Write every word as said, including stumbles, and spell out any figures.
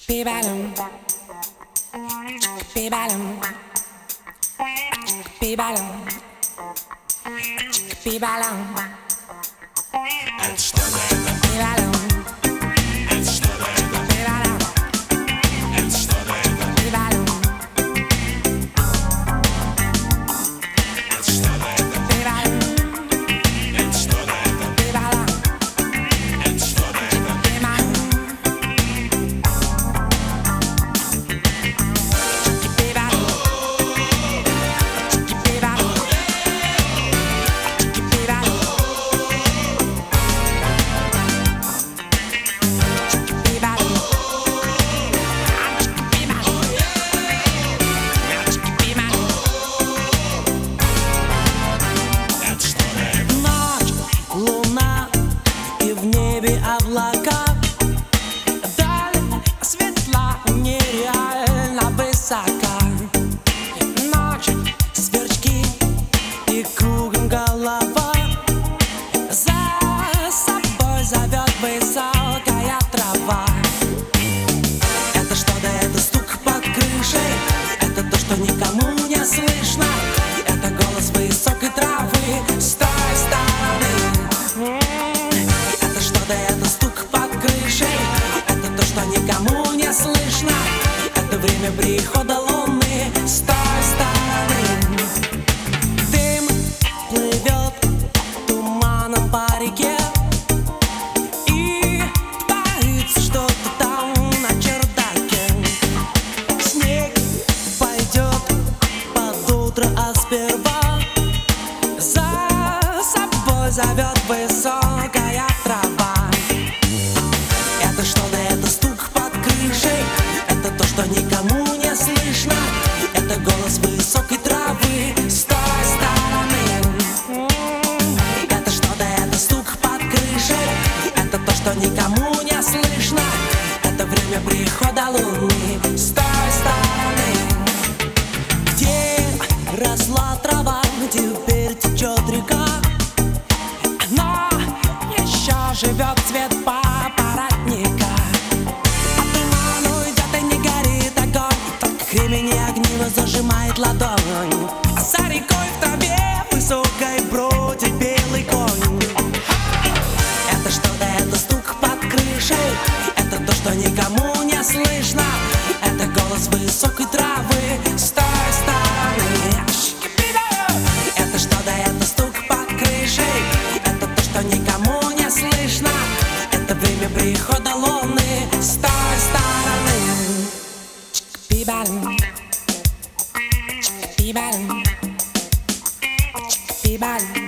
Be-ba-dum. Be-ba-dum. Be-ba-dum. Be-ba-dum. Это что-то это, Be-ba-dum. это что-то это, Be-ba-dum. это что-то это, Be-ba-dum. это что-то это, Be-ba-dum. это что-то это, Be-ba-dum. это что-то это, Be-ba-dum. Be-ba-dum. Be-ba-dum. Be-ba-dum. это что-то это, Ночь, луна и в небе облака. Даль светла, нереально высока. Ночь, сверчки и кругом голова. За собой зовет высокая трава. Это что-то, это стук под крышей. Это то, что никому не слышно. Это голос высокой травы с той стороны. М, Это что-то, это стук под крышей. Это то, что никому не слышно. Это время прихода луны с той стороны. Дым плывет туманом по реке. И творится что-то там на чердаке. Снег пойдет под утро, а сперва за собой зовет высокая трава. Это что-то, это стук под крышей. Это то, что никому не слышно. Это голос высокой травы с той стороны. М, Это что-то, это стук под крышей. Это то, что никому не слышно. Это время прихода луны с той стороны. Где росла трава, теперь течет река. Она еще живет, цвет папоротника. А туман уйдет и не горит огонь. Только кремень огниво зажимает ладонь. А за рекой в траве высокой бродит белый конь. Это что-то, это стук под крышей. Это то, что никому не слышно. Это голос высокой травы с той стороны. Это что-то, это стук под крышей. Это то, что никому не слышно. Это время прихода луны с той стороны. Be-ba-dum. Be-ba-dum. Be-ba-dum.